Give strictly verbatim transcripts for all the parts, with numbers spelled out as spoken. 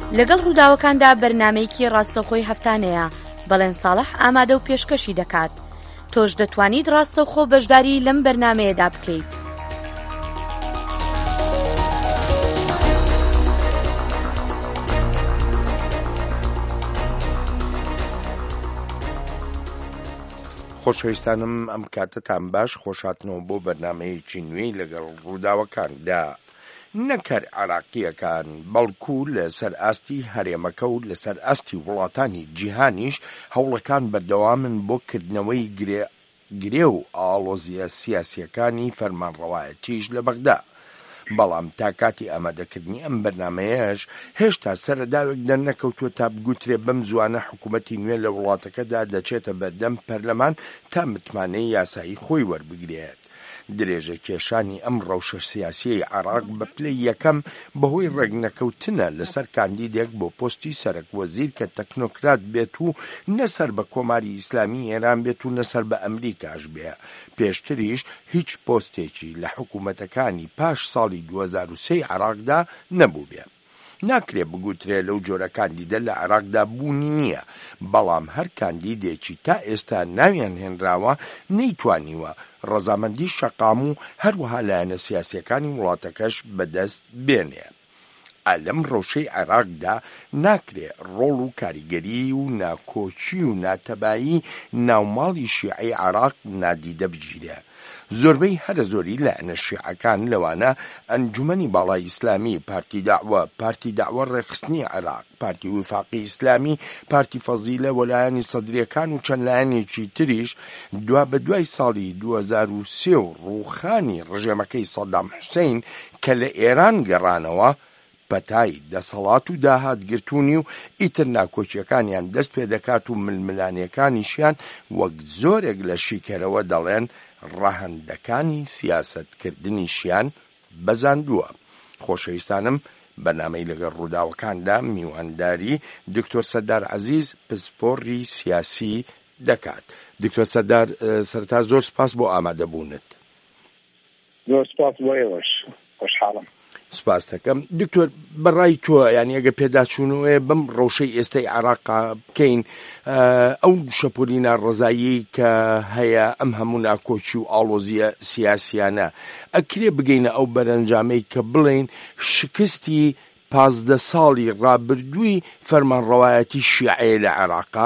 لەگەڵ ڕووداوەکاندا بەرنامەیەکی ڕاستەوخۆی هەفتانەیە بەڵێن ساڵح ئامادە و پێشکەشی دەکات. تۆش دەتوانیت ڕاستەوخۆ بەشداری لەم بەرنامەیەدا بکەیت. خۆشەویستانم ئەم کاتتان باش، خۆشاتنەوە بۆ بەرنامەیەکی نوێی لەگەڵ ڕووداوەکاندا. نەکەر عراقیەکان بەڵکو لەسەر ئاستی هەرێمەکە و لەسەر ئاستی وڵاتانی جیهانیش هەوڵەکان بەردەوامن بۆ کردنەوەی گرێ و ئاڵۆزیە سیاسیەکانی فەرمانڕەوایەتیش لە بەغدا. بەڵام تا کاتی ئامادەکردنی ئەم بەرنامەیەش هێشتا سەرەداوێک دەرنەکەوتووە تا بگوترێ بەم زوانە حکوومەتی نوێ لە وڵاتەکەدا دەچێتە بەردەم پەرلەمان تا متمانەی یاسایی خۆی وەربگرێت. درێژە کێشانی ئەم ڕەوشە سیاسیی عراق بە پلەی یەکەم بەهۆی ڕێگنەکەوتنە لەسەر کاندیدێک بۆ پۆستی سەرک وەزیر کە تەکنۆکرات بێت و نەسەر بە کۆماری ئیسلامی ئێران بێت و نەسەر بە ئەمریکاش بێ. پێشتریش هیچ پۆستێکی لە حکوومەتەکانی پاش ساڵی دوو هەزار و سێ عراقدا نەبوو بێ. ناکرێ بگوترێ لەو جۆرە کاندیدە لە عراقدا بوونی نییە، بەڵام هەر کاندیدێکی تا ئێستا ناویان هێنراوە نەیتوانیوە ڕەزامەندی شەقام و هەروەها لایەنە سیاسیەکانی وڵاتەکەش بەدەست بێنێ. ئەلەم ڕەوشەی عێراقدا ناکرێ ڕۆڵ و کاریگەری و ناکۆچی و ناتەبایی ناوماڵی شیعەی عێراق نادیدە بگیرێ. زۆربەی هەرە زۆری لایەنە شیعەکان لەوانە ئەنجومەنی باڵای ئیسلامی، پارتی داعوە، پارتی داعوە ڕێخستنی عێراق، پارتی وفاقی ئیسلامی، پارتی فەزیلە و لایەنی سەدرەکان و چەند لایەنێکی تریش دوا بە دوای ساڵی دوو هەزار و سێ و ڕووخانی ڕژێمەکەی سەدام حوسێین کە لە ئێران گەڕانەوە پەتای دەسەڵات و داهاتگرتوونی و ئیتر ناکۆچیەکانیان دەست پێ دەکات و ململانیەکانیشیان وەک زۆرێک لە شیکەرەوە دەڵێن ڕەهەندەکانی سیاسەتکردنیشیان بەزاندووە. خۆشەویستانم، بەرنامەی لەگەڵ ڕووداوەکاندا میوانداری دکتۆر سەردار عەزیز پسپۆڕی سیاسی دەکات. دکتۆر سەردار، سەرەتا زۆر سپاس بۆ ئامادەبوونت. زۆر سپاس بۆ ئێوەش، خۆشحاڵم. سپاس دەکەم. دکتۆر، بەڕای تۆ یانی ئەگە پێداچوونەوەی بەم ڕەوشەی ئێستای عێراقا بکەین، ئەو شەپۆلی ڕەزایی کە هەیە ئەم هەموو ناکۆچی و ئاڵۆزیە سیاسیانە ئەکرێ بگەینە ئەو بەرەنجامەی کە بڵێن شکستی پازدە ساڵی ڕابردووی فەرمانڕەوایەتی شیعەیە لە عێراقا؟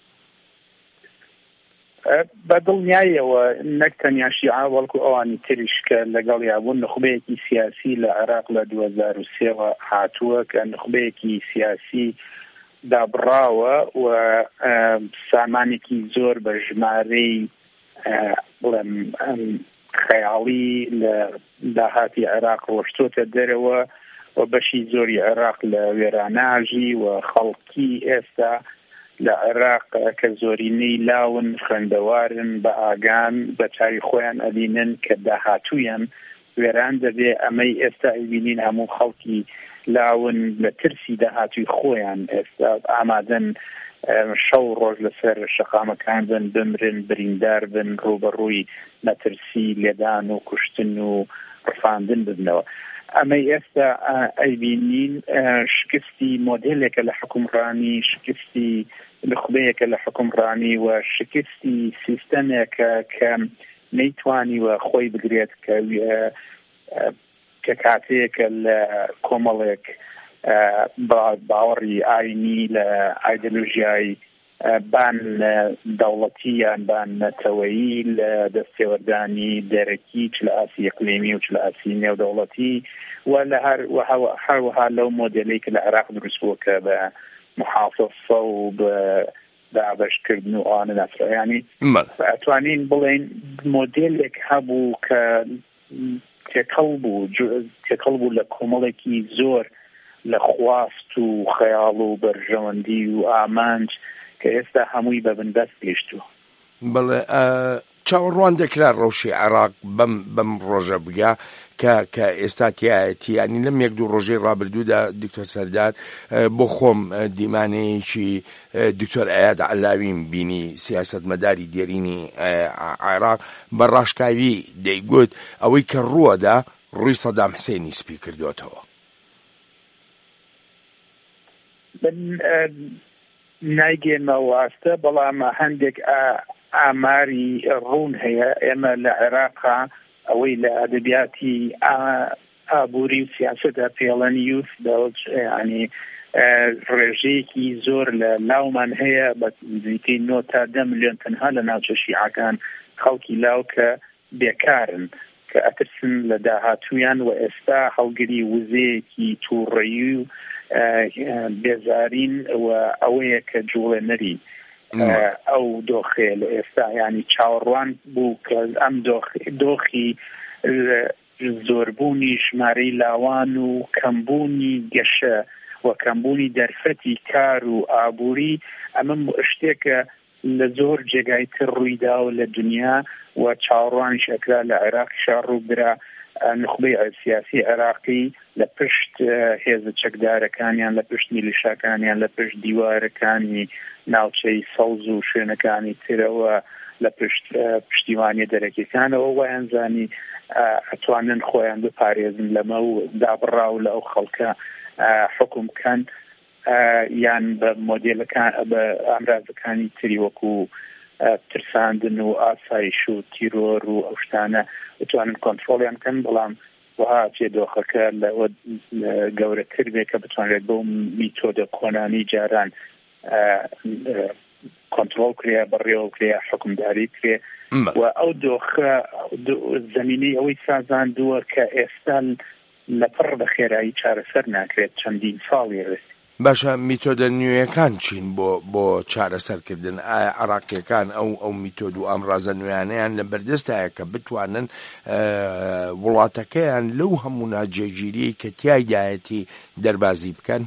بە دڵنیاییەوە نەک تەنیا شیعە بەڵکو ئەوانی تریش کە لەگەڵ یابوون نخبەیەکی سیاسی لە عێراق لە دوو هەزار و سێەوە هاتووە کە نخبەیەکی سیاسی دابڕاوە و سامانێکی زۆر بە ژمارەی بڵێم خەیاڵی لە داهاتی عێراق ڕۆشتۆتە دەرەوە و بەشی زۆری عێراق لە وێراناژی و خەڵکی ئێستا لە عێراق کە زۆرینەی لاون خوێندەوارن بە ئاگان بە چاوی خۆیان ئەبینن کە داهاتوویان وێران دەبێ. ئەمەی ئێستا ئەبینین هەموو خەڵکی لاون لە ترسی داهاتووی خۆیان ئێستا ئامادەن شەو ڕۆژ لەسەر شەقامەکان بن، بمرن، بریندار بن، ڕوبەڕووی مەترسی لێدان و کوشتن و ڕفاندن ببنەوە. ئەمەی ئێستا ئەیبینین شکستی مۆدێلێکە لە حکومڕانی، شکستی نخبەیەکە لە حکومڕانی و شکستی سیستەمێکە کە نەیتوانیوە خۆی بگرێت کە کە کاتەیەکە لە کۆمەڵێک باوەڕی ئاینی لە ئایدۆلۆژیای بان دەوڵەتی یان بان نەتەوەیی لە دەستێوەردانی دەرەکی چ لە ئاسی ئیقلیمی و چ لە ئاسی نێودەوڵەتی و لە هەروەها لەو مۆدێلەی کە لە عێراق دروست بووە کە بە محافظە و بە دابەشکردن و ئەوانە ناسرا. یعنی ئەتوانین بڵێن مۆدێلێک هەبوو کە تێکەڵ بوو تێکەڵ بوو لە کۆمەڵێکی زۆر لە خواست و خەیاڵ و بەرژەوەندی و ئامانج کە ئێستا هەمووی بە بنبەست گەیشتووە. بەڵێ چاوەڕوان دەکرا ڕەوشی عێراق بەم بەم ڕۆژە بگا کە کە ئێستا تایەتی، ینی لەم یەک دوو ڕۆژەی ڕابردوودا دکتۆر سەردار بۆ خۆم دیمانەیەکی دکتۆر ئایاد عەلاویم بینی، سیاسەتمەداری دێرینی عێراق بە ڕاشکاوی دەیگوت ئەوەی کە ڕووەدا ڕووی سەدام حوسێنی سپی کردوێتەوە. نایگەێنمە واستە بەڵام هەندێک ئاماری ڕوون هەیە ئێمە لە عێراقا ئەوەی لە ئەدەبیاتی ئابووری و سیاسەتە پێڵەن یوث ینی ڕێژەیەکی زۆر لە لاومان هەیە بە نزیکەی نۆ تا دە ملیۆن تەنها لە ناوچە شیعەکان خەڵکی لاو کە بێکارن کە ئەترسن لە داهاتویان و ئێستا هەڵگری وزەیەکی تووڕەیی و بێزارین و ئەوەیە کە جوڵێنەری ئەو دۆخێ لە ئێستا ینی چاوەڕوان بوو کە ئەم دۆخی زۆربوونی ژمارەی لاوان و کەمبوونی گەشە و کەمبوونی دەرفەتی کار و ئابووری ئەمە شتێکە لە زۆر جێگای تر ڕوویداوە لە دنیا و چاوەڕوانیش ئەکرا لە عێراقیشا ڕووبرا نخبەی سیاسی عێراقی لە پشت هێزە چەکدارەکانیان لە پشت میلیشاکانیان لە پشت دیوارەکانی ناوچەی سەوز و شوێنەکانی ترەوە لە پشت پشتیوانی دەرەکیەکانەوە وایان زانی ئەتوانن خۆیان بپارێزن لەمە و دابڕاو لە ئەو خەڵکە حکوم بکەن یان بە مۆدێلەکان بە ئامرازەکانی تری وەکو ترساندن و ئاسایش و تیرۆر و ئەو شتانە بتوانن کۆنترۆڵیان بکەن بەڵام وها چێ دۆخەکە لەوە گەورەتر بێت کە بتوانێت بەو میتۆدە کۆنانی جاران کۆنترۆڵ کرێ بەڕێوە کرێ حکومداری کرێ و ئەو دۆخە زەمینەی ئەوەی سازاندووە کە ئێستا لەپڕ بە خێرایی چارەسەر ناکرێت چەندین ساڵی ڕست. باشە میتۆدە نوێیەکان چین بۆ بۆ چارەسەرکردن ئایا عراقیەکان ئەو ئەو میتۆد و ئەمڕازە نوێیانەیان لە بەردەستایە کە بتوانن وڵاتەکەیان لەو هەموو ناجێگیری کە تیایدایەتی دەربازی بکەن؟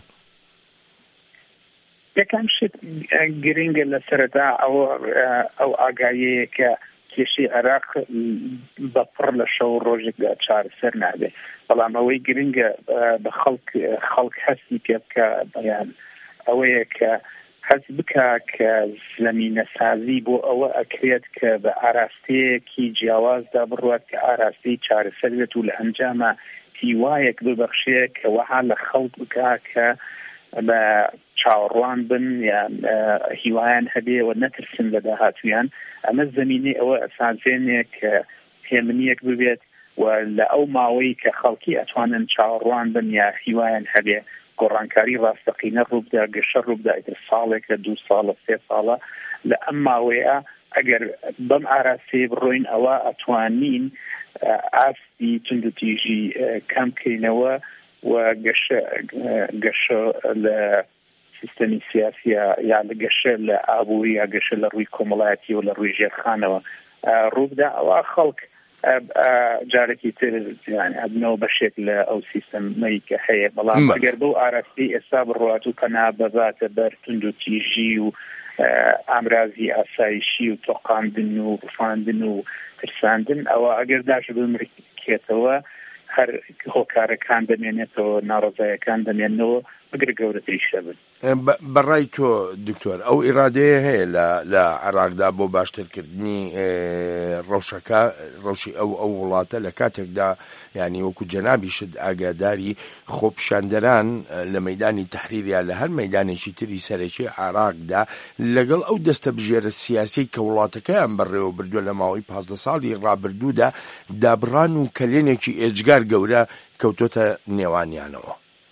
یەکەم شت گرنگە لە سەرەتا ئەو ئاگایەیە کە کێشەی عێراق بەپڕ لە شەو ڕۆژێکدا چارەسەر نابێت بەڵام ئەوەی گرنگە بە خەڵک خەڵک هەستی پێ بکە بەیان ئەوەیە کە هەست بکە کە زەمینە سازی بۆ ئەوە ئەکرێت کە بە ئاراستەیەکی جیاوازدا بڕوات کە ئاراستەی چارەسەر بێت و لە ئەنجامە هیوایەک ببەخشێ کە وەها لە خەڵک بکە کە بە چاوەڕوان بن یان هیوایان هەبێ و نەترسن لە داهاتویان ئەمە زەمینەی ئەوە ئەساسێنێ کە هێمنیەک ببێت و لە ئەو ماوەی کە خەڵکی ئەتوانن چاوەڕوان بن یا هیوایان هەبێ گۆڕانکاری ڕاستەقینە ڕووبدا گەشە ڕووبدا ئیتر ساڵێک لە دوو ساڵە سێ ساڵە لە ئەم ماوەیە ئەگەر بەم ئاراستەیە بڕۆین ئەوە ئەتوانین ئاستی تند و تیژی کەم بکەینەوە و گەشە گەشە لە سیستەمی سیاسیە یا لە گەشە لە ئابووری یا گەشە لە ڕووی کۆمەڵایەتی و لە ڕووی ژێرخانەوە ڕووبدا ئەوە خەڵک جارێکی تر ئەبنەوە بەشێک لە ئەو سیستەمەی کە هەیە بەڵام ئەگەر بەو ئاراستی ئێستا بڕوات و پەنا بەباتە بەر تند و تیژی و ئامرازی ئاسایشی و تۆقاندن و ڕفاندن و ترساندن ئەوە ئەگەر داش بمرکێتەوە هەر هۆکارەکان دەمێنێتەوە ناڕزایەکان دەمێنەوە بگرە گەورەتری شەبن. بەڕای تۆ دکتۆر ئەو ئیرادەیە هەیە لە عێراقدا بۆ باشترکردنی ڕەوشەکە ڕەوشی ئەو ئەو وڵاتە لە کاتێکدا ینی وەکو جەنابیشت ئاگاداری خۆپیشاندەران لە مەیدانی تەحریریا لە هەر مەیدانێکی تری سەرەکی عێراقدا لەگەڵ ئەو دەستە بژێرە سیاسی کە وڵاتەکەیان بەڕێوە بردووە لە ماوەی پازدە ساڵی ڕابردوودا دابڕان و کەلێنێکی ئێجگار گەورە کەوتۆتە نێوانیانەوە.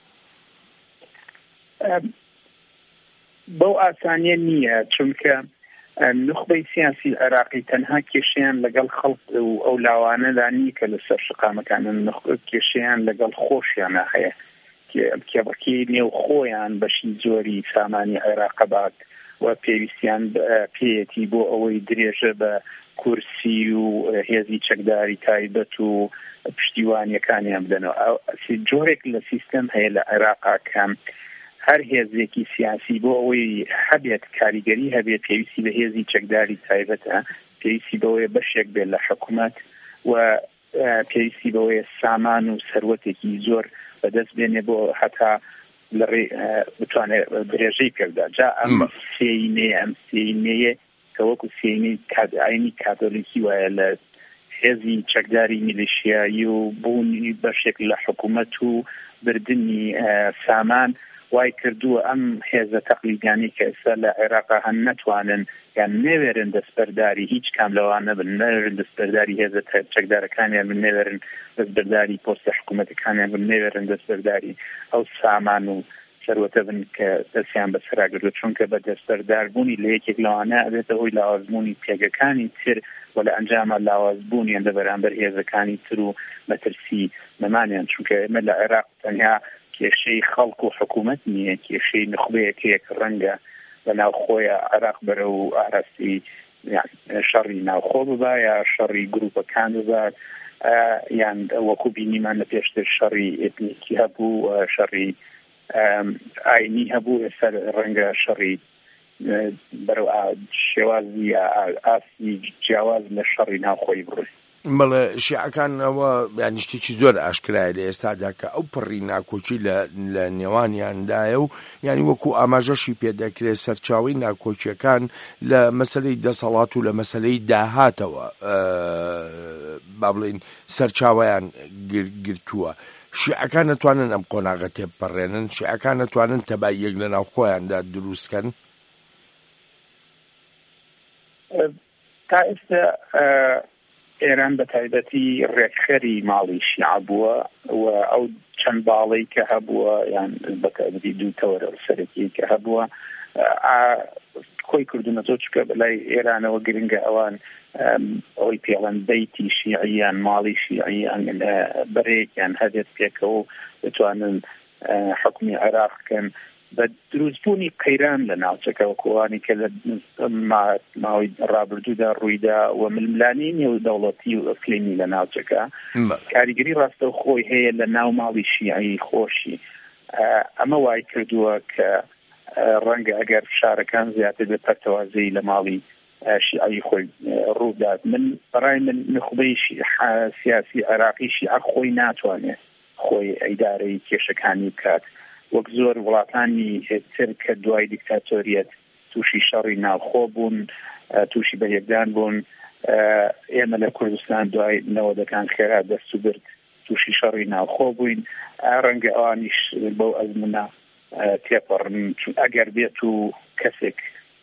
بەو ئاسانیە نییە چونکە نخبەی سیاسی عێراقی تەنها کێشیان لەگەڵ خەڵک و ئەو لاوانەدا نی کە لەسەر شقامەکانن کێشیان لەگەڵ خۆشیانە هەیە کێبڕکی نێو خۆیان بەشی زۆری سامانی عێراق بات و پێویستیان پێیەتی بۆ ئەوەی درێژە بە کورسی و هێزی چەکداری تایبەت و پشتیوانیەکانیان بدەنەوە جۆرێک لە سیستەم هەیە لە عێراقا کەم هەر هێزێکی سیاسی بۆ ئەوەی هەبێت کاریگەری هەبێت پێویستی بە هێزی چەکداری تایبەتە پێویستی بەوەیە بەشێک بێت لە حکوومەت و پێویستی بەوەیە سامان و سەروەتێکی زۆر بەدەست بێنێ بۆ هەتا لەڕێ بتوانێت درێژەی پێدا جا ئەم سێینەیە ئەم سێینەیە کە وەکو سێینەی ئاینی کاتۆلیکی وایە لە هێزی چەکداری میلیشیایی و بوونی بەشێک لە حکوومەت و بردننی سامان وای کردووە ئەم هێزە تەقلیدیانی کە ئێستا لە عێراقا هەن نەتوانن یان نەوێرن دەستبەرداری هیچ کام لەوانە بن، نەوێرن دەستبەرداری هێزە چەکدارەکانیان بن، نەوێرن دەستبەرداری پۆستە حکوومەتەکانیان بن، نەوێرن دەستبەرداری ئەو سامان و سەروەتە بن کە دەستیان بەسەراگرتووە، چونکە بە دەستبەرداربوونی لە یەکێک لەوانە ئەبێتە هۆی لاوازبوونی پێگەکانی تر و لە ئەنجامە لاوازبوونیان لە بەرامبەر هێزەکانی تر و مەترسی نەمانیان، چونکە ئێمە لە عێراق تەنیا کێشەی خەڵک و حکوومەت نییە، کێشەی نخبەیەکەیە کە ڕەنگە لە ناوخۆیە عێراق بەرە و ئاراستی شەڕی ناوخۆ ببا یا شەڕی گروپەکان ببا، یان وەکو بینیمان لە پێشتر شەڕی ئێتنیکی هەبوو، شەڕی ئاینی هەبوو، ئێستا ڕەنگە شەڕی بەرەو شێوازی ئاسی جیاواز لە شەڕی ناوخۆی بڕۆی. بەڵێ شیعەکان ئەوە یانی شتێکی زۆر ئاشکرایە لە ئێستادا کە ئەو پڕی ناکۆچی لە نێوانیاندایە و ینی وەکو ئاماژەشی پێدەکرێت سەرچاوی ناکۆچیەکان لە مەسەلەی دەسەڵات و لە مەسەلەی داهاتەوە با بڵێن سەرچاویان گرتووە. شیعەکان نەتوانن ئەم قۆناغە تێبپەڕێنن، شیعەکان نەتوانن تەباییەک لە ناو خۆیاندا دروستکەن. تا ئێستا ئێران بە تایبەتی ڕێکخەری ماڵی شیعە بووە و ئەو چەند باڵەی کە هەبووە یان بە تایبەتی دوو تەوەرە سەرەکی کە هەبووە خۆی کردوونەتۆ چکە بەلای ئێرانەوە گرنگە ئەوان ئەوەی پێڵەن بەیتی شیعیان ماڵی شیعیان بەرێکیان هەبێت پێکەوە بتوانن حکومی عێراق بکەن بە دروستبوونی قەیران لە ناوچەکە وەکوانی کە لە ماوەی ڕابردوودا ڕوویدا و ململانی نێو دەوڵەتی و ئەقلیمی لە ناوچەکە کاریگەری ڕاستە خۆی هەیە لە ناو ماڵی شیعی خۆشی. ئەمە وای کردووە کە ڕەنگە ئەگەر فشارەکان زیاتر بە پەرتەوازەی لە ماڵی شیعی خۆی ڕوودات. من بەڕای من نخبەی سیاسی عێراقی شیعە خۆی ناتوانێت خۆی ئەیدارەی کێشەکانی بکات وەک زۆر وڵاتانی تر کە دوای دیکتاتۆریەت تووشی شەڕی ناوخۆ بوون، تووشی بەیەکدان بوون. ئێمە لە کوردستان دوای نەوەدەکان خێرا دەست و برد تووشی شەڕی ناوخۆ بووین. ڕەنگە ئەوانیش بەو ئەزمونە تێپەڕن، ئەگەر بێت و کەسێک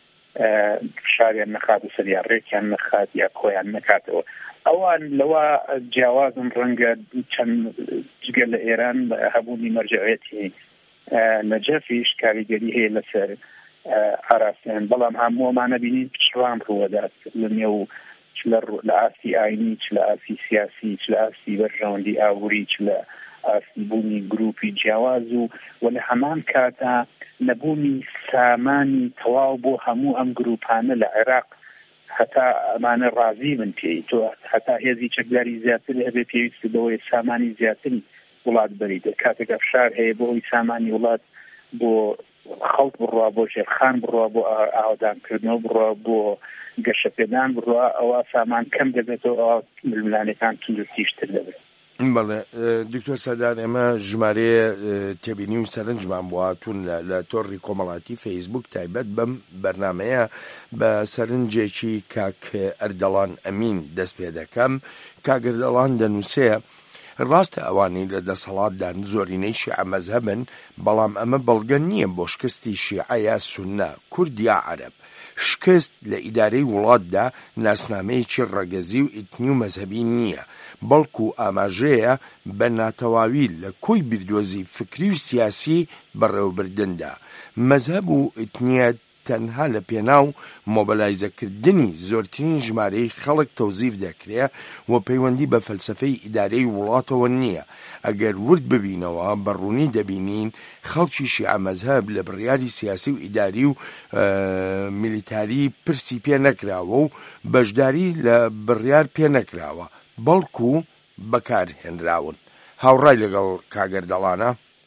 فشاریان نەخات و سەریان ڕێکیان نەخات یا کۆیان نەکاتەوە. ئەوان لەوە جیاوازن ڕەنگە چەند جگە لە ئێران هەبوونی مەرجەعیەتی نەجەفیش کاریگەری هەیە لەسەر ئاراستیان، بەڵام هەمووەمانە بینین پچڕان ڕوەدات لە نێو لە ئاسی ئاینی چ لە ئاسی سیاسی چ لە ئاسی بەرژەوەندی ئاوری چ لە ئاسی بوونی گروپی جیاواز و و لە هەمان کاتا نەبوونی سامانی تەواو بۆ هەموو ئەم گروپانە لە عێراق هەتا ئەمانە ڕازی بن پێی تۆ هەتا هێزی چەکداری زیاتر هەبێ پێویست بەوەی سامانی زیاتری وڵات بەریدە کاتێکە فشار هەیە بۆی سامانی وڵات بۆ خەڵک بڕوا بۆ ژێرخان بڕوا بۆ ئاودانکردنەوە بڕوا بۆ گەشەپێدان بڕوا ئەوە سامان کەم دەبێتەوە ئەوە ململانەکان تونجستیشتر دەبێت. بەڵێ دکتۆر سەردار ئێمە ژمارەیە تێبینی و سەرنجمان بواتون لە تۆڕی کۆمەڵاتی فەیسبوک تایبەت بەم بەرنامەیە بە سەرنجێکی کاک ئەردەڵان ئەمین دەست پێ دەکەم. کاک ئەردەڵان دەنووسێ ڕاستە ئەوانی لە دەسەڵاتدان زۆرینەی شیعە مەزهەبن، بەڵام ئەمە بەڵگە نییە بۆ شکستی شیعە یا سونە، کورد یا عەرەب. شکست لە ئیدارەی وڵاتدا ناسنامەیەکی ڕەگەزی و ئیتنی و مەزهەبی نییە، بەڵکو ئاماژەیە بە ناتەواوی لە کۆی بردۆزی فکری و سیاسی بەڕێوەبردندا. مەزهەب و ئیتنیەت تەنها لە پێناو مۆبەلایزەکردنی زۆرترین ژمارەی خەڵک تەوزیف دەکرێت و پەیوەندی بە فەلسەفەی ئیدارەی وڵاتەوە نییە. ئەگەر ورد ببینەوە بەڕوونی دەبینین خەڵکی شیعە مەزهەب لە بڕیاری سیاسی و ئیداری و میلیتاری پرسی پێ نەکراوە و بەشداری لە بڕیار پێ نەکراوە، بەڵکو بەکارهێنراون. هاوڕای لەگەڵ کاک ئەردەڵانە؟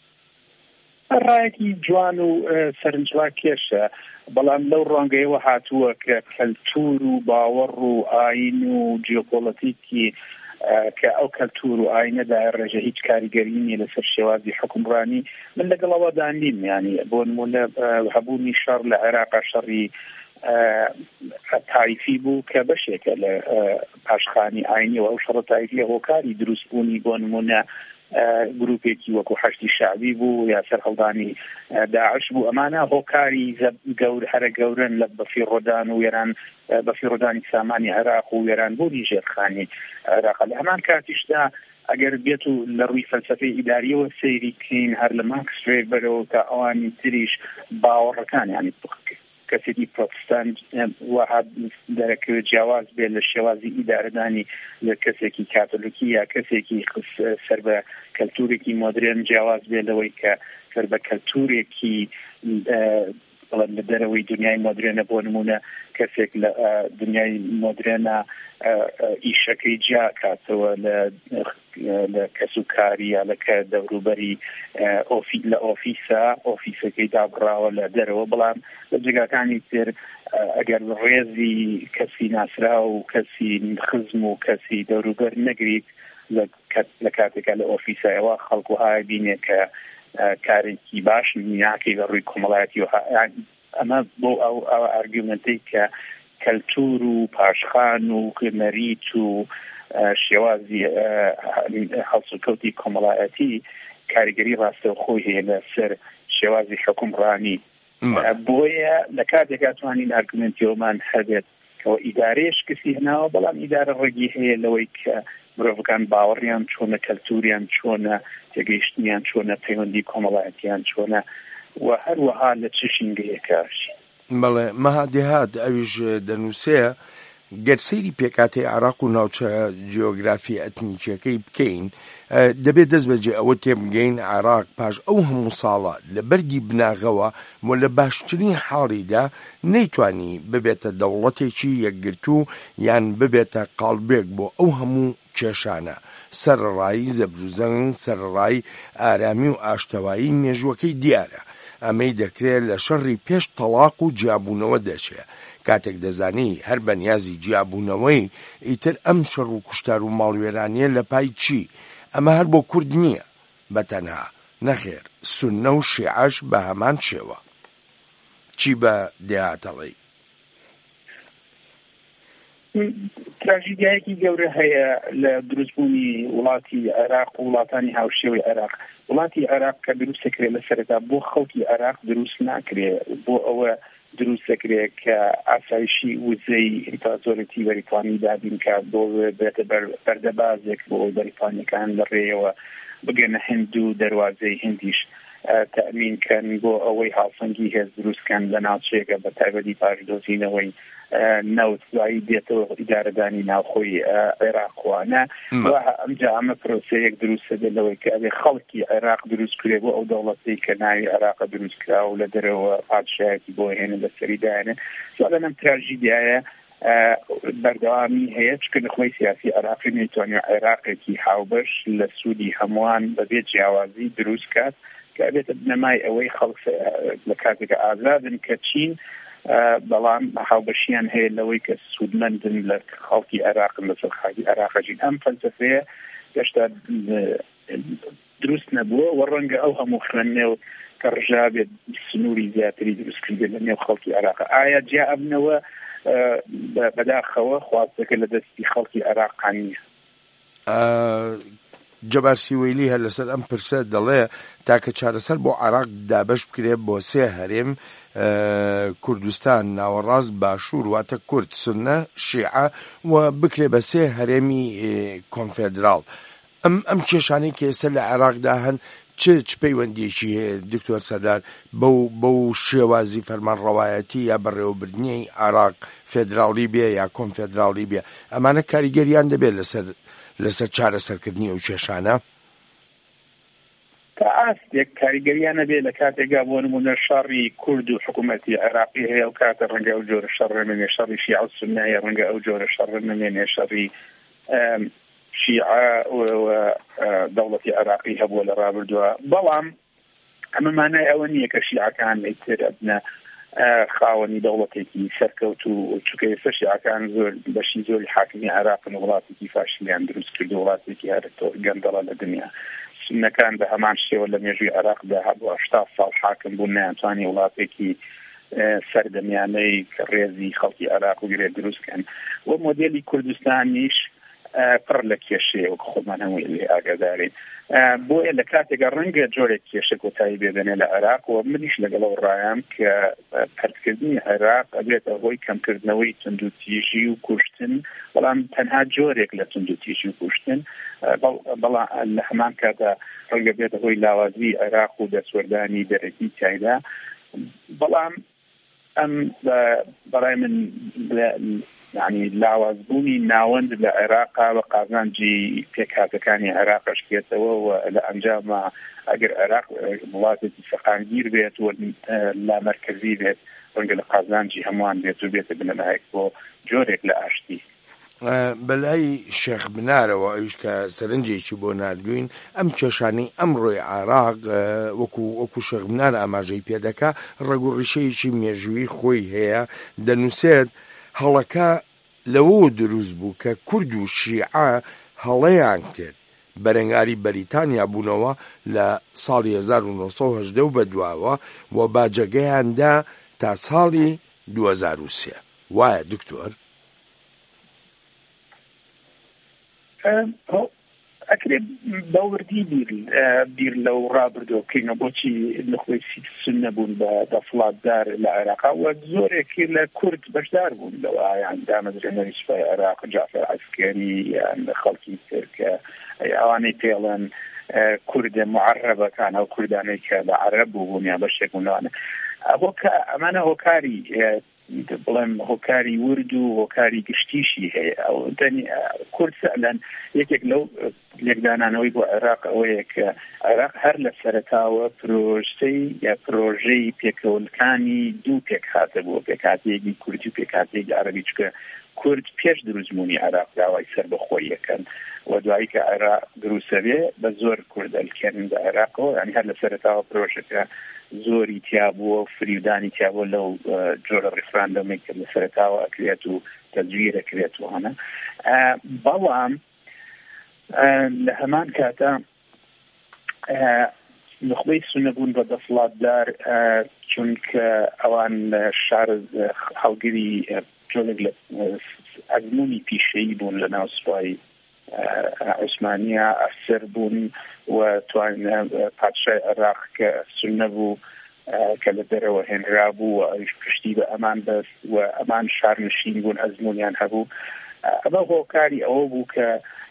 ڕایەکی جوان و سەرنجڕا کێشە، بەڵام لەو ڕوانگەیەوە هاتووە کە کەلتور و باوەڕ و ئاین و جیۆپۆلیتیکی کە ئەو کەلتور و ئاینەدا ڕێژە هیچ کاریگەری نیە لەسەر شێوازی حکومڕانی. من لەگەڵەوە دانیم، ینی بۆ نمونە هەبوونی شەڕ لە عێراق، شەڕی تایفی بوو کە بەشێکە لە پاشخانی ئاینیەوە ئەو شەڕە تایفیە هۆکاری دروستبوونی بۆ نمونە گروپێکی وەکو حەشتی شعبی بوو یا سەرهەڵدانی داعش بوو. ئەمانە هۆکاری گەور هەرە گەورن لە بەفیڕۆدان و وێران بەفیڕۆدانی سامانی عێراق و وێرانبوونی ژێرخانی عێراق. لە هەمان کاتیشدا ئەگەر بێت و لە ڕووی فەلسەفەی ئیداریەوە سەیری بکەین هەر لە ماکس وێبەر بەرەوە تا ئەوانی تریش باوەڕەکان یانی کەسێکی پرۆتستان وها دەرەکەوێت جیاواز بێت لە شێوازی ئیدارەدانی لە کەسێکی کاتۆلیکی یا کەسێکی سەر بە کەلتورێکی مۆدرن جیاواز بێت لەوەی کە سەر بە کەلتورێکی لە دەرەوەی دنیای مۆدرنە بۆ نمونە کەسێک لە دنیای مۆدرنە ئیشەکەی جیا کاتەوە لە کەسوکاری یا لە کە دەوروبەری لە ئۆفیسە ئۆفیسەکەی دابڕاوە لە دەرەوە. بەڵام لە جێگاکانی تر ئەگەر ڕێزی کەسی ناسرا و کەسی خزم و کەسی دەوروبەر نەگریت لە کاتێکا لە ئۆفیسایەوە خەڵکو های بینێ کە کارێکی باش نیاکەی بە ڕووی کۆمەڵایەتی و ئەمە بۆ ئەو ئەو ئارگومنتەی کە کەلتور و پاشخان و مەریت و شێوازی هەڵسوکەوتی کۆمەڵایەتی کاریگەری ڕاستەوخۆی هەیە لەسەر شێوازی حکومڕانی. بۆیە لە کاتێکا توانین ئارگومنتیەوەمان هەبێت کەەوە ئیدارەیەش کەسی هەناوە بەڵام ئیدارە ڕێگی هەیە لەوەی کە مرۆڤەکان باوەڕیان چۆنە کەلتوریان چۆنە تێگەیشتنیان چۆنە پەیوەندی کۆمەڵایەتیان چۆنە و هەروەها لە چ شینگەیەکاش. بەڵێ مەهادێهات ئەویش دەنووسەیە گەر سەیری پێکاتی عێراق و ناوچە جیۆگرافی ئەتنیکیەکەی بکەین دەبێت دەست بەجێ ئەوە تێبگەین عێراق پاش ئەو هەموو ساڵە لە بەرگی بناغەوە و لە باشترین حاڵیدا نەیتوانی ببێتە دەوڵەتێکی یەکگرتوو یان ببێتە قاڵبێک بۆ ئەو هەموو کێشانە سەرڕایی زەبروزەنگ سەرڕای ئارامی و ئاشتەوایی مێژوەکەی دیارە. ئەمەی دەکرێت لە شەڕی پێش تەلاق و جیابوونەوە دەچێ کاتێک دەزانی هەر بەنیازی جیابوونەوەی ئیتر ئەم شەڕ و کوشتار و ماڵوێرانیە لە پای چی؟ ئەمە هەر بۆ کورد نییە بەتەنها نەخێر سوننە و شیعەش بە هەمان شێوە. چی بە دێهاتەڵێ؟ تراژیدیایەکی گەورە هەیە لە دروستبوونی وڵاتی عێراق و وڵاتانی هاوشێوەی عێراق. وڵاتی عێراق کە دروست دەکرێت لە سەرەتا بۆ خەڵکی عێراق دروست ناکرێت بۆ ئەوە دروست دەکرێت کە ئاسایشی وزەی ئیمپراتۆریەتی بەریتانی دابین کە بۆ بێتە بەردەبازێک بۆ بەریتانیەکان لە ڕێیەوە بگەنە هەند و دەواازەی هەندیش تەمینکەن بۆ ئەوەی هاوسەنگی هێز دروستکەن لە ناوچەیەکە بە تایبەتی پاشدۆزینەوەی نەوتایی دێتەوە ئیدارەدانی ناوخۆی عێراقوانە. ئەمجا ئەمە پرۆسەیەک دروستە لەوەی کە ئەبێ خەڵکی عێراق دروست کرێ بۆ ئەو دەوڵەتی کە ناوی عێراق دروست کرا و لە دەرەوە پادشایەتی بۆ هێنە بەسەریدایەنە. سوالەنم تراژیدیایە بەردەوامی هەیە چکە نخۆی سیاسی عێراقی نەیتوانێت عێراقێکی هاوبەش لە سوودی هەمووان بەبێ جیاوازی دروست کات کە ئەبێتە بنەمای ئەوەی خەڵک لە کاتێکە ئازادن کە چین بەڵام هاوبەشیان هەیە لەوەی کە سوودمەندن لە خەڵکی عێراقن لەسەر خاکی عێراقەجین. ئەم فەلسەفەیە گەشتا دروست نەبووە و ڕەنگە ئەو هەموو خوێندنێ و کە ڕژا بێت سنووری زیاتری دروستکردن لە نێو خەڵکی عێراق. ئایا جیا ئەبنەوە بەداخەوە خواستەکە لە دەستی خەڵکی عێراقان نییە؟ جەبار سیوەیلی هەر لەسەر ئەم پرسە دەڵێ تاکە چارەسەر بۆ عێراق دابەش بکرێت بۆ سێ هەرێم کوردستان ناوەڕاست باشوور واتە کورد سوننە شیعە و بکرێ بە سێ هەرێمی کۆنفێدراڵ. ئەم ئەم کێشانەی کە ئێستا لە عێراقدا هەن چ چ پەیوەندیەکی هەیە دکتۆر سەردار بەو بەو شێوازی فەرمانڕەوایەتی یا بەڕێوەبردنی عێراق فێدراڵی بێ یا کۆنفێدراڵی بێ ئەمانە کاریگەریان دەبێت لەسەر لەسەر چارەسەرکردنی ئەو کێشانە؟ تا ئاستێک کاریگەریانە بێ لە کاتێکا بۆ نمونە شەڕی کورد و حکوومەتی عێراقی هەیە و کاتە ڕەنگە ئەو جۆرە شەڕ نمێنێ شەڕی شیعە و سوننایە ڕەنگە ئەو جۆرە شەڕ نمێنێ شەڕی شیعە و دەوڵەتی عێراقی هەبووە لە ڕابردووە. بەڵام ئەمە مانای ئەوە نییە کە شیعەکان ئیتر ئەبنە خاوەنی دەوڵەتێکی سەرکەوت و چونکە ئێستا شیعەکان زۆر بەشی زۆری حاکمی عێراقن و وڵاتێکی فاشیلیان دروست کرد و وڵاتێکی هەرتۆ گەندەڵە لە دنیا. سوننەکان بە هەمان شێوە لە مێژووی عێراقدا هەبوو هەشتا ساڵ حاکم بوون نەیانتوانی وڵاتێکی سەردەمیانەی کە ڕێزی خەڵکی عێراق و گرێ دروستکەن و مۆدێلی کوردستانیش پڕ لە کێشەیە وەکو خۆمان هەمووی لێ ئاگادارین بۆیە لە کاتێکە ڕەنگە جۆرێک کێشە کۆتایی بێدەنێ لە عێراق و منیش لەگەڵەوە ڕایام کە پەرتکردنی عێراق ئەبێتە هۆی کەمکردنەوەی توندوتیژی و کوشتن بەڵام تەنها جۆرێک لە توندوتیژی و کوشتن بەڵام لە هەمان کاتە ڕەنگە بێتە هۆی لاوازی عێراق و دەسوەردانی دەرەکی تایدا بەڵام ئەم بەڕای من يعني لاوازبوونی ناوەند لە عێراقا بە قازانجی پێکهاتەکانی عێراقش بێتەوە و لە ئەنجامە ئەگەر عێراق وڵاتێکی سەقامگیر بێت و لا مەرکەزی بێت ڕەنگە لە قازانجی هەمووان بێت و بێتە بنەمایەک بۆ جۆرێک لە ئاشتی. بەلای شێخ بنارەوە ئەویش کە سەرنجێکی بۆ نردوین ئەم کێشانەی ئەمڕۆی عێراق وەکو وەکو شێخ بنار ئاماژەی پێدەکا ڕێگوڕیشەیەکی مێژووی خۆی هەیە دەنووسێت هەڵەکە لەوە دروست بوو کە کورد و شیعە هەڵەیان کرد بەرەنگاری بەریتانیا بوونەوە لە ساڵی هەزار و نۆ سەد و هەژدە و بەدواوە و باجەگەیاندا تا ساڵی دوو هەزار و سێ. وایە دکتۆر؟ ئەکرێ باوەردی بیر بیر لەو ڕابردۆکەینە بۆچی نخۆی سون نەبوون بە دەسەڵاتدار لە عێراقا و زۆرێکی لە کورد بەشدار بوون لەوە یان دامەزرێنەری سوپای عێراق جعفەر عەسکەری یان خەڵکی تر کە ئەوانەی پێڵێن کوردە معەرەبەکان ئەو کوردانەی کە لە عەرەب بوون یا بەشێک بوونەوانە ئەمانە هۆکاری بڵێم هۆکاری ورد و هۆکاری گشتیشی هەیە ئەو کورد سەلەن یەکێک لەو لێکدانانەوەی بۆ عێراق ئەوەیە کە عێراق هەر لە سەرەتاوە پرۆژەی یا پرۆژەی پێکەوەلکانی دوو پێک هاتە بووە پێکهاتەیەکی کوردی و پێکهاتەیەکی عەرەبی چکە کورد پێش دروستبوونی عێراق داوای سەربەخۆیی یەکەن و دوایی کە عێراق دروستە بێ بە زۆر کورد ئەلکێنن بە عێراقەوە یعنی هەر لە سەرەتاوە پرۆژەکە زۆری تیابووە و فریودانی تیابووە لەو جۆرە ڕیفراندەمێک کە لە سەرەتاوە ئەکرێت و تەجویر ئەکرێت و هەنە بەڵام لە هەمان کاتە نخبەی سونەبوون بە دەسەڵاتدار چونکە ئەوان شار هەڵگری جۆرێک لە ئەزموونی پیشەیی بوون لە ناو سوپای عوسمانیە ئەفسەر بوون و توانە پادشای عێراق کە سونە بوو کە لە دەرەوە هێنرا بوو و ئەویش پشتی بە ئەمان بەست و ئەمان شارنشین بوون ئەزمونیان هەبوو ئەمە هۆکاری ئەوە بوو کە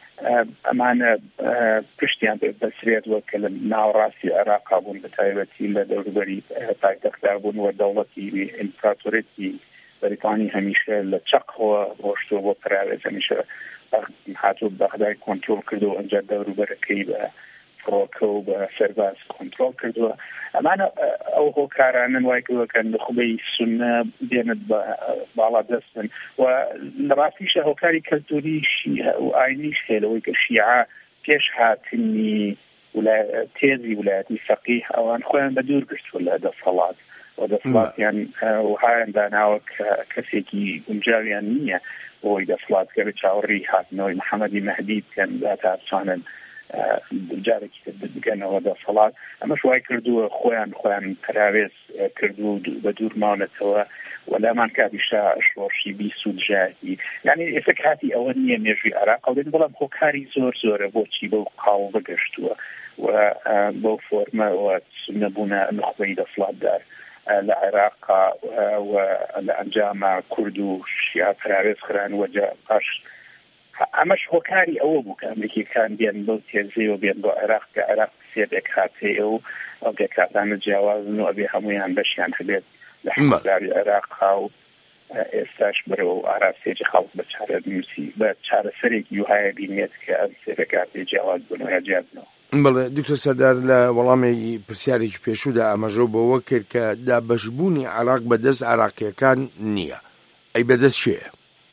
ئەمانە پشتیان بەسرێت وە کە لە ناوەڕاستی عێراقا بوون بە تایبەتی لە دەوروبەری پایتەختدا بوون و دەوڵەتی ئیمپراتۆرێتی بەریتانی هەمیشە لە چەقەوە ڕۆشتووە بۆ پراوێت هەمیشە هاتوو بەغدای کۆنترۆل کردو و ئەنجا دەوروبەرەکەی بە فڕۆکە و بە سەرباز کۆنترۆل کردووە ئەمانە ئەو هۆکارانن وای کردووە کە نخبەی سونە بێنێت باڵا دەستن و لە ڕاستیشە هۆکاری کەلتوریشی و ئاینیش هەیە لەوەی کە شیعە پێش هاتنی تێزی ویلایەتی فەقیه ئەوان خۆیان بە دوور گرتووە لە دەسەڵات و دەسەڵاتیان وهایان داناوە کە کەسێکی گونجاویان نییە بۆی دەسەڵاتکە بە چاوەڕی هاتنەوەی محەممەدی مەهدی بکەن تا بتوانن جارێکی بگەنەوە دەسەڵات ئەمەش وای کردووە خۆیان خۆیان پراوێز کردو بە دوور ماونەتەوە و لامان کاتیشا شۆڕشی بیست و دژایەتی یعنی ئێستا کاتی ئەوە نییە مێژووی عێراق ئەوڵێن بەڵام هۆکاری زۆر زۆرە بۆچی بەو قاڵ بگەشتووە و بەو فۆرمەوە سونەبوونە نخبەی دەسەڵاتدار لە عێراقا و لە ئەنجامە کورد و شیعە پراوێز خران وەجا پاش ئەمەش هۆکاری ئەوە بوو کە ئەمریکیەکان بێن بەو تێزەوە بێن بۆ عێراق کە عێراق سێبێک هاتەیە و ئەو پێکهاتانە جیاوازن و ئەبێ هەمویان بەشیان هەبێت لە حەمداری عێراقا و ئێستاش بەرەوە و ئاراستێکی خەڵک بە چارەنووسی بە چارەسەرێکی وهایە بینێت کە ئەم سێبێکاتی جیاواز بوون و یا جیابنەوە. بەڵێ دکتۆر سەردار لە وەڵامی پرسیارێکی پێشوودا ئەمەژە بەوە کرد کە دابەشبوونی عێراق بەدەست عێراقیەکان نییە. ئەی بەدەست چێە؟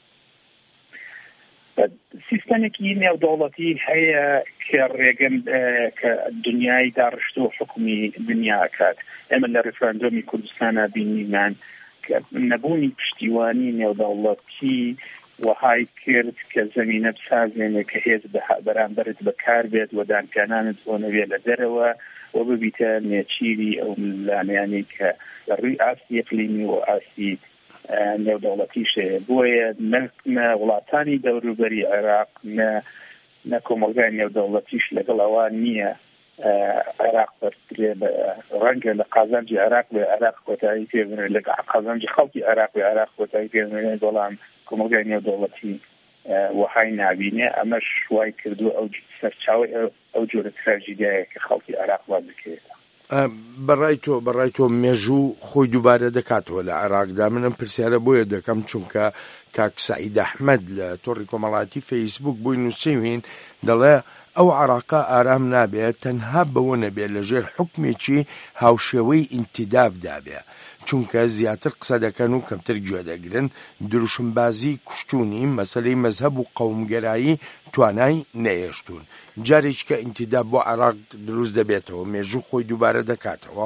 سیستەمێکی نێودەوڵەتی هەیە کە ڕێگەن کە دنیای داڕشتۆ حکومی دنیاکات. ئێمە لە ڕێفراندۆمی کوردستانە بینیمان کە نەبوونی پشتیوانی نێودەوڵەتی وهای کرد کە زمینە بسازێنێ کە هێز بەرامبرت بەکار بێت و دانکانانت بۆ نەوێ لە دەرەوە و ببیتە نێچیری ئەو لانەیانی کە لە ڕووی ئاستی ئیقلیمی و ئاستی نێودەوڵەتیشێ. بۆیە نە وڵاتانی دەوروبەری عێراق نە کۆمەلگای نێودەوڵەتیش لەگەڵ ئەوان نییە عێراق بەرترێ ڕەنگە لە قازانجی عێراق بێ عێراق کۆتایی پێبنێ، لە قازانجی خەڵکی عێراق بێ عێراق کۆتایی پێبنێ، بەڵام کۆمەلگای نێودەوڵەتی وەهای نابینێ. ئەمەش وای کردووە ئەو سەرچاوی ئەو جۆرە تراژیدیایە کە خەڵکی عێراق وا بکرێت. بەڕای تۆ بەڕای تۆ مێژوو خۆی دووبارە دەکاتەوە لە عێراقدا. منم پرسیارە بۆیە دەکەم چونکە کاک سەعید ئەحمەد لە تۆڕی کۆمەڵایەتی فەیسبوک بووی نووسیوین دەڵێ ئەو عێراقا ئارام نابێت تەنها بەوە نەبێت لەژێر حکمێکی هاوشێوەی ئینتیدابدا بێ، چونکە زیاتر قسە دەکەن و کەمتر گوێ دەگرن، دروشمبازی کوشتونی مەسەلەی مەزهەب و قەومگەرایی توانای نەهێشتون. جارێک کە ئینتیداب بۆ عێراق دروست دەبێتەوە مێژوو خۆی دووبارە دەکاتەوە.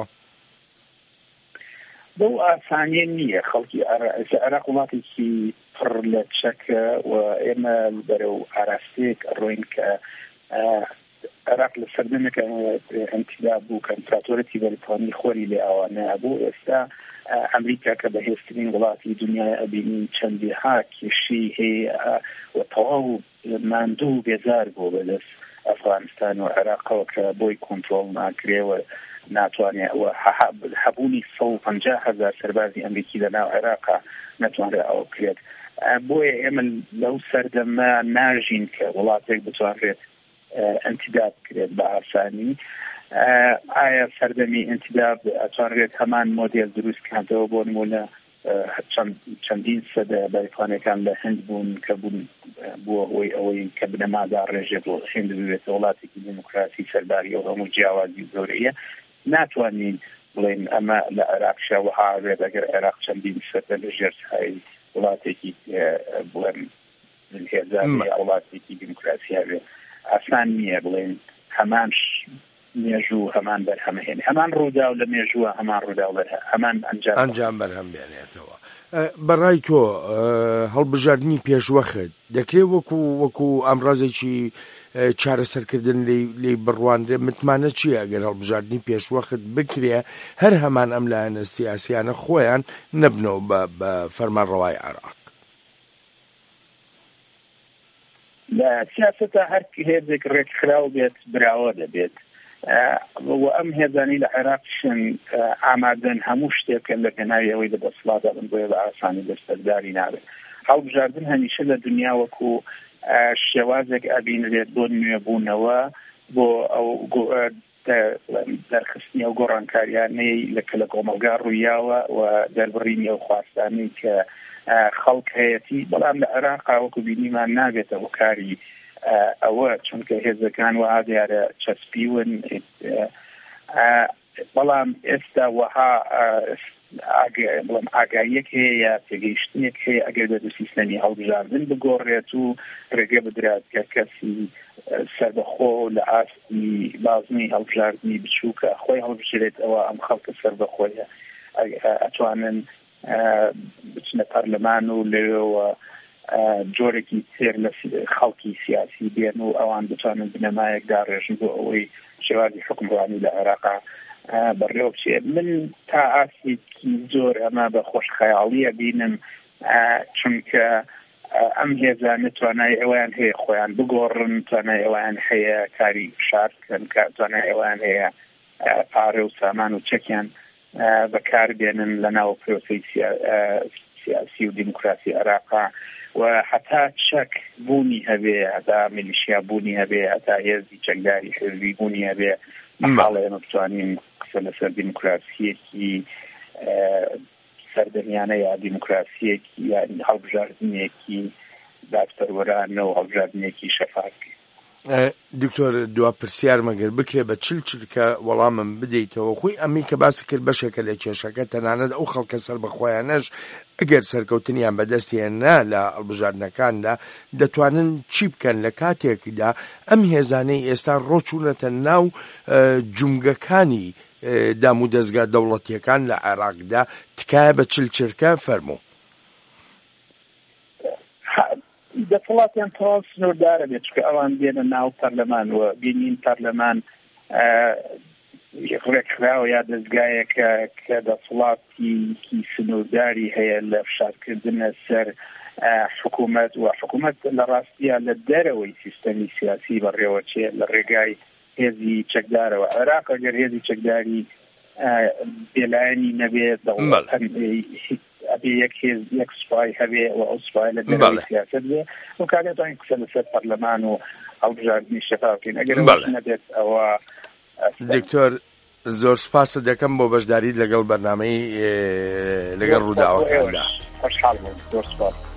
بەو ئاسانیە نییە. خەڵکی عێراق وڵاتێکی پڕ لە چەکە و ئێمە بەرەو ئاراستەیەک ڕۆین کە عێراق لە سەردەمێک ئەنتیداب بوو کە ئیمپراتۆرەتی بەریتانی خۆری لێ ئەوانە بوو. ئێستا ئەمریکا کە بەهێزترین وڵاتی دنیای ئەبینین چەندێها کێشەی هەیە و تەواو ماندوو و بێزار بوو بەدەست ئەفغانستان و عێراقەوە کە بۆی کۆنتڕۆڵ ناکرێەوە ناتوانێت هەبوونی سەد و پەنجا هەزار سەربازی ئەمریکی لەناو عێراقا نەتوانرێت ئەوە بکرێت. بۆیە ئێمە لەو سەردەمە ناژین کە وڵاتێک بتوانرێت ئەنتیداب بکرێت بە ئاسانی. ئایا سەردەمی ئەنتیداب ئەتوانرێت هەمان مۆدێل دروست کاتەوە؟ بۆ نمونە چەندین سەدە بەریتانیەکان لە هەند بوون کە بوون بووە هۆی ئەوەی کە بنەمادا ڕێژێت بۆ هەند ببێتە وڵاتێکی دیموکراسی سەرباری و هەموو جیاوازی زۆرەیە. ناتوانین بڵێن ئەمە لە عێراق شەوەها بێت ئەگەر عێراق چەندین سەدە لە ژێر سای وڵاتێکی بڵێن هێزاری وڵاتێکی دیموکراسیا بێت. ئاسان نییە بڵێن هەمان مێژوو هەمان بەرهەمهێنێ، هەمان ڕوودا و لە مێژووە هەمان ڕوودا و هەمان ئەنجام بەرهەم بێنێتەوە. بەڕای تۆ هەڵبژاردننی پێشوەخت دەکرێت وەکو وەکو ئامڕازێکی چارەسەرکردن لێی بڕواندرێ، متمانە چییە ئەگەر هەڵبژاردننی پێشوەخت بکرێ هەر هەمان ئەم لایەنە سیاسیانە خۆیان نەبنەوە بە فەرمانڕەوای عێراق؟ لە سیاسەتە هەر هێزێک ڕێکخراو بێت براوە دەبێت و ئەم هێزانی لە عێراقشن ئامادەن هەموو شتێکن لە پێناوی ئەوەی لە دەسڵاتدا بن بۆیە بە ئاسانی دەستبەرداری نابێت. هەڵبژاردن هەمیشە لە دنیا وەکو شێوازێک ئەبینرێت بۆ نوێبوونەوە، بۆ ئەو دەرخستنی ئەو گۆڕانکاریانەی لەکە لە کۆمەلگا ڕوویاوە و دەربڕینی ئەو خواستانەی کە خەڵک هەیەتی. بەڵام لە عێراقا وەکو بینیمان نابێتە هۆکاری ئەوە، چونکە هێزەکان وها دیارە چەسپیون. بەڵام ئێستا وها بڵام ئاگاییەک هەیە یا تێگەیشتنێک هەیە ئەگەر بە سیستەمی هەڵبژاردن بگۆڕێت و ڕێگە بدرات کە کەسی سەربەخۆ لە ئاستی بازمی هەڵبژاردننی بچووکە خۆی هەڵبژێت ئەوە ئەم خەڵکە سەربەخۆیە ئەتوانن بچنە پەرلەمان و لەوێەوە جۆرێکی تێر لە خەڵکی سیاسی بێن و ئەوان بتوانن بنەمایەک داڕێژن بۆ ئەوەی شێوازی حکمڕانی لە عێراقا بەڕێوە بچێت. من تا ئاسێکی زۆر ئەمە بە خۆشخەیاڵیە بینم، چونکە ئەم هێزانە توانای ئەویان هەیە خۆیان بگۆڕن، توانای ئەویان هەیە کاری شار بکەن، توانای ئەویان هەیە پارێ و سامان و چەکیان بەکار بێنن لە ناو پرۆسەی سیاسی و دیموکراسی عێراقا و حتا چەک بوونی هەبێ، هەتا میلیشیا بوونی هەبێ، هەتا هێزی چەکداری حزبی بوونی هەبێ، مەحاڵە ئێمە بتوانین قسە لەسەر دیموکراسیەکی سەردەمیانە یا دیموکراسیەکی یا هەڵبژاردنێکی دادپەروەرانە و هەڵبژاردنێکی شەفاف. دکتۆر دوا پرسیار مەگەر بکرێ بە چل چلکە وەڵامم بدەیتەوە. خۆی ئەمی کە باسی کرد بەشێکە لە کێشەکە تەنانەت ئەو خەڵکە سەر بەخۆیانەش ئەگەر سەرکەوتنیان بەدەستیێنا لە هەڵبژاردنەکاندا دەتوانن چی بکەن لە کاتێکدا ئەم هێزانەی ئێستا ڕۆچوونەتە ناو جومگەکانی دام و دەستگا دەوڵەتیەکان لە عێراقدا تکایە بە چل چرکە فەرموو. دەسەڵاتیان تەواو سنووردارە بێت، چکە ئەوان بێنە ناو پەرلەمان و بینین پەرلەمان ڕێکخراوە یا دەستگایەکە کە دەسەڵاتی سنوورداری هەیە لە فشارکردنە سەر حکوومەت و حکوومەت لە ڕاستیە لە دەرەوەی سیستەمی سیاسی بەڕێوەچێ لە ڕێگای هێزی چەکدارەوە. عێراق ئەگەر هێزی چەکداری بێلایەنی نەبێت ئەبێ یەک هێز یەک سوپای هەبێ و ئەو سوپای لە دەرەوەی سیاسەت بێ و کاتێتوانین قسە لەسەر پەرلەمان و هەڵبژاردننی شەفاف بکەین. ئەگەر نەبێت ئەوە دکتۆر زۆر سپاس دەکەم بۆ بەشداریت لەگەڵ بەرنامەی لەگەڵ ڕووداوەکاندا. خۆشحاڵ بووم. زۆر سپاس.